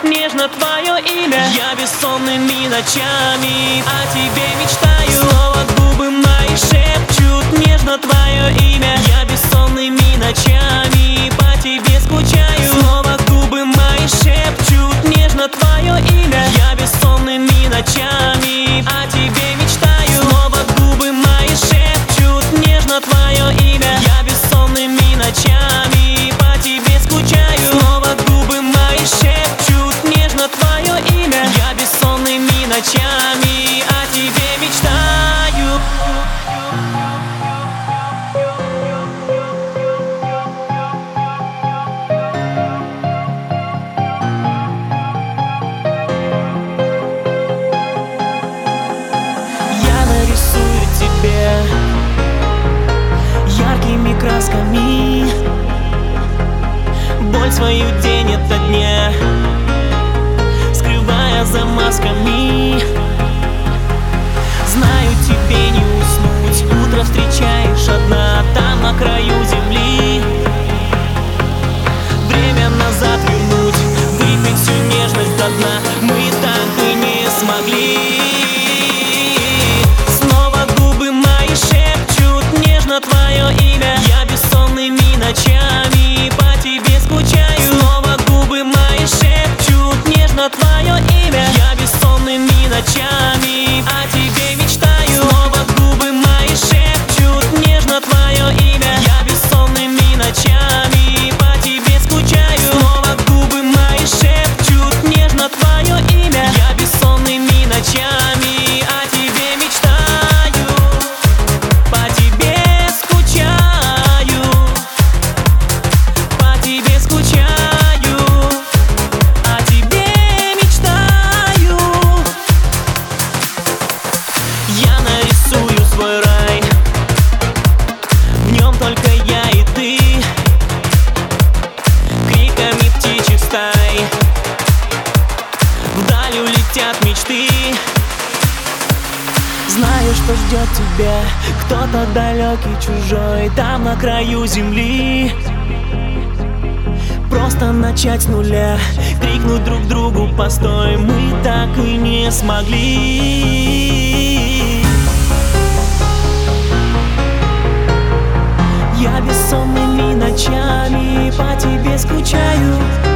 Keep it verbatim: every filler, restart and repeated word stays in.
нежно твое имя. Я бессонными ночами о тебе мечтаю. Снова губы мои шепчут нежно твое имя. Я бессонными ночами по тебе скучаю. Снова губы мои шепчут нежно твое имя. Я бессонными ночами о тебе мечтаю. Снова губы мои шепчут нежно твое имя. Я бессонными ночами по тебе скучаю. Снова губы мои шепчут нежно твое имя. Я бессонными ночами о тебе мечтаю. Я нарисую тебе яркими красками боль свою день ото дня, скрывая за масками. Знаю, тебе не уснуть, утро встречаешь одна там на краю земли. Время назад вернуть, выпить всю нежность до дна мы так и не смогли. Снова губы мои шепчут нежно твое имя. Я бессонными ночами по тебе скучаю. Снова губы мои шепчут нежно твое имя. Я бессонными ночами о тебе мечтаю. Снова губы мои шепчут нежно твое имя. Я бессонными ночами по тебе скучаю. Снова губы мои шепчут нежно твое имя. Я бессонными ночами о тебе мечтаю, по тебе скучаю, по тебе скучаю, о тебе мечтаю. Я нарисую свой рай, в нем только я и ты, криками птичьих стай вдаль улетят мечты. Знаю, что ждет тебя кто-то далекий, чужой, там на краю земли. Просто начать с нуля, крикнуть друг другу постой, мы так и не смогли. Я бессонными ночами по тебе скучаю.